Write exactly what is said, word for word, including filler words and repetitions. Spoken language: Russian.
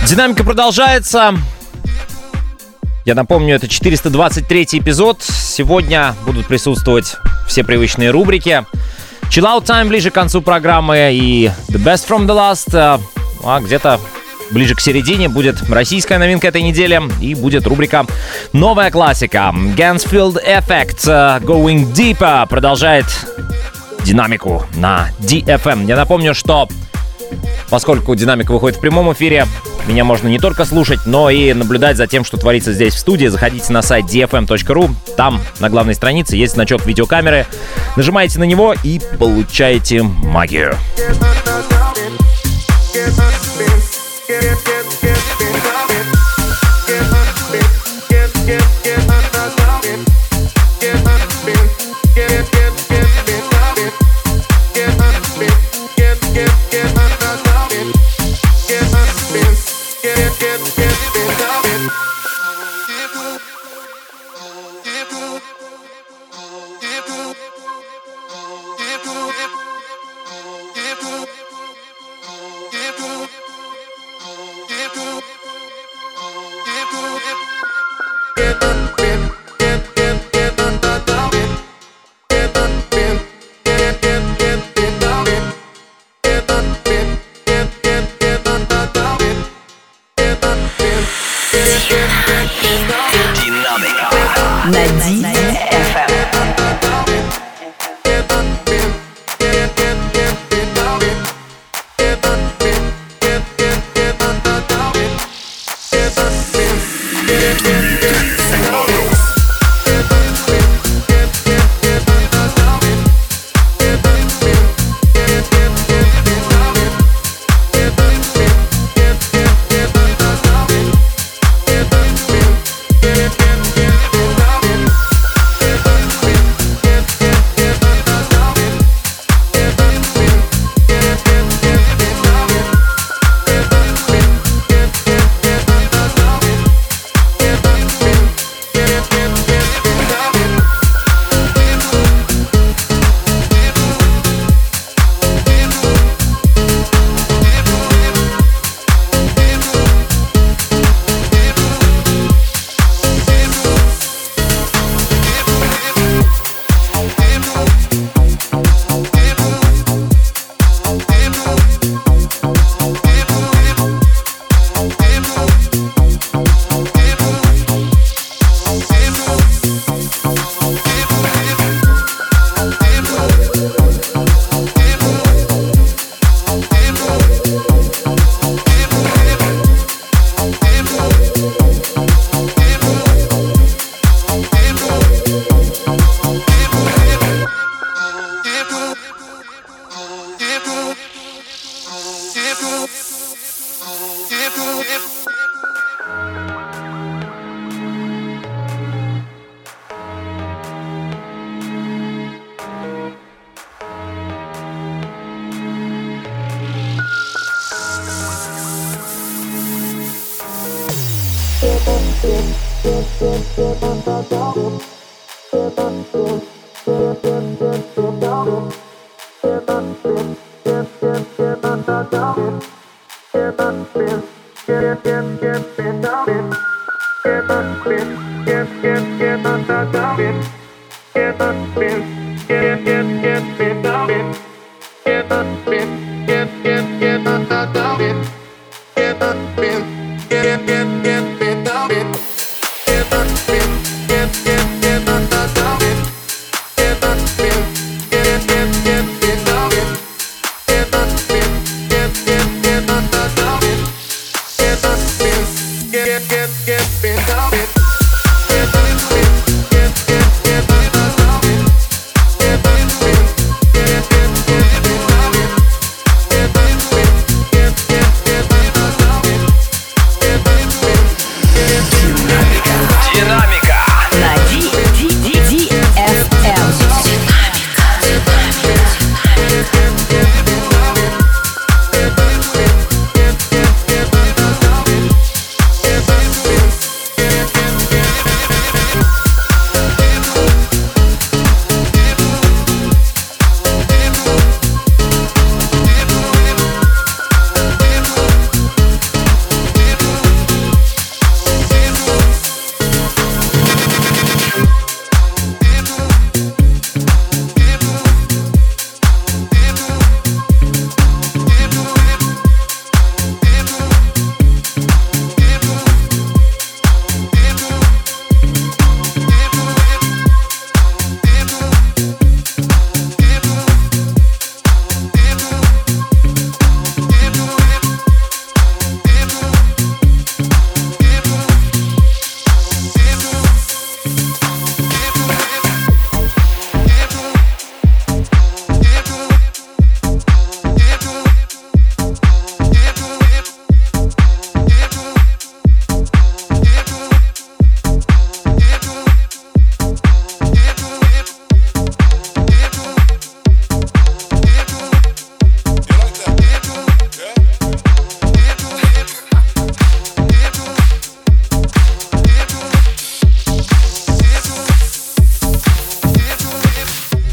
Динамика продолжается. Я напомню, это четыреста двадцать третий эпизод. Сегодня будут присутствовать все привычные рубрики. Chill Out Time ближе к концу программы и The Best From The Last. А где-то ближе к середине будет российская новинка этой недели и будет рубрика «Новая классика». Gansfield Effect Going Deeper продолжает динамику на ди эф эм. Я напомню, что поскольку динамика выходит в прямом эфире, меня можно не только слушать, но и наблюдать за тем, что творится здесь в студии. Заходите на сайт ди эф эм точка ру. Там на главной странице есть значок видеокамеры. Нажимаете на него и получаете магию. На ди эф эм. Get